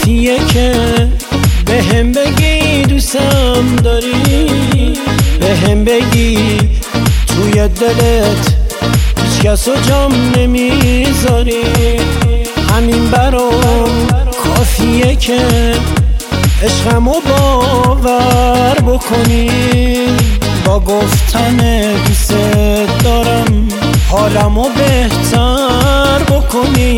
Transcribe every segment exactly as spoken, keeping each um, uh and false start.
کافیه که به هم بگی دوستم داری، به هم بگی توی دلت هیچ کس رو جام نمیذاری. همین برام کافیه که عشقمو باور بکنی، با گفتن دوست دارم حالمو بهتر بکنی.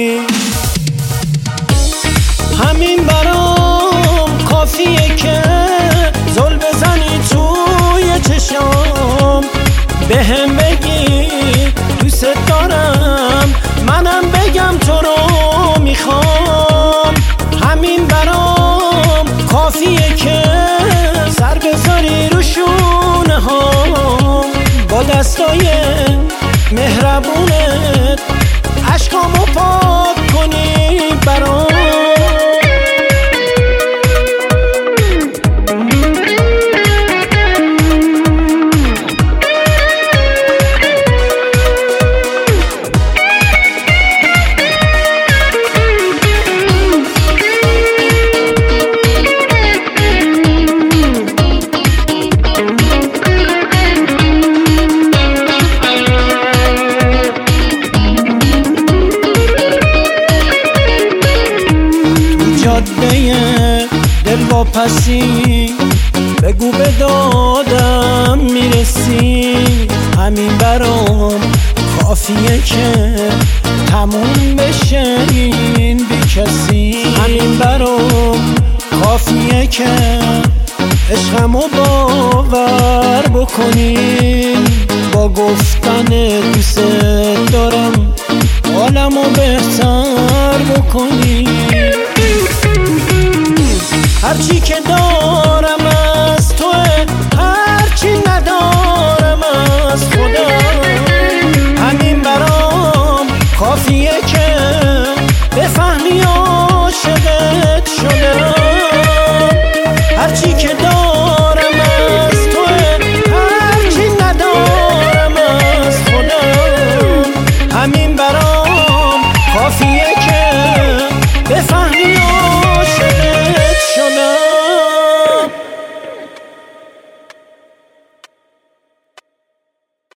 همین برام کافیه که زل بزنی توی چشام، به هم بگی دوست دارم، منم بگم تو رو میخوام. همین برام کافیه که سر بذاری رو شونه هام، با دستای مهربونت عشقامو پاک کنی برام. دل واپسی بگو به دادم میرسی. همین برام کافیه که تموم بشه این بی کسی. همین برام کافیه که عشقمو باور بکنی، با گفتن دوست دارم حالمو بهتر بکنی. هرچی که دارم از توه، هرچی ندارم از خدا. همین برام کافیه که